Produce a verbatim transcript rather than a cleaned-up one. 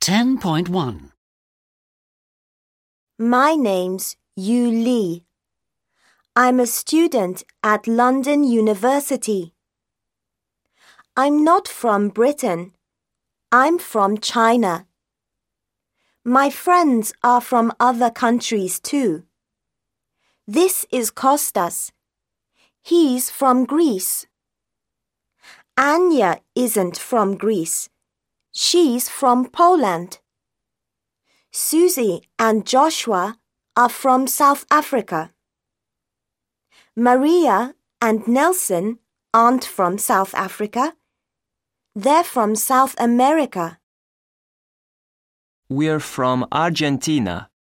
ten point one. My name's Yu Li. I'm a student at London University. I'm not from Britain. I'm from China. My friends are from other countries too. This is Kostas. He's from Greece. Anya isn't from Greece. She's from Poland. Susie and Joshua are from South Africa. Maria and Nelson aren't from South Africa. They're from South America. We're from Argentina.